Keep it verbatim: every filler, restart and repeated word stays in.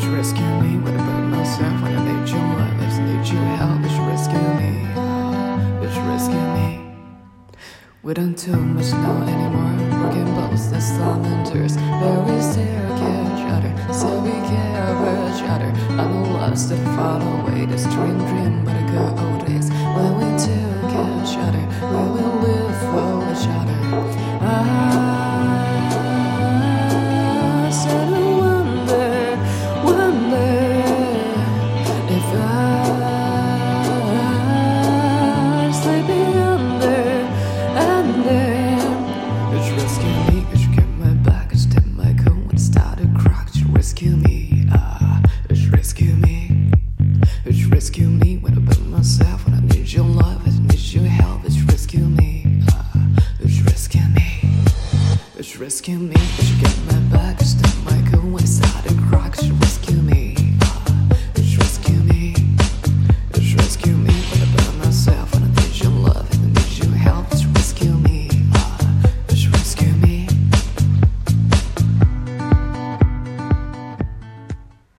rescue me when I put myself when I need your love, if I need your help, bitch rescue me, bitch rescue me. We don't do much now anymore, broken bones, the salamanders, but we still care each other, still we care for each other. I know loves that fall away, this dream dream, but the good old days when we do care each other, we will live for each other. I said I wonder, wonder if I'm sleeping under, under. Bitch rescue me, bitch get my back, step my coat when it started crack. Bitch rescue me, ah, bitch rescue me, bitch rescue me when I put myself when I need your love, I need your help. Bitch rescue me, ah, bitch rescue me, bitch rescue me, bitch get my back, step my coat when it started.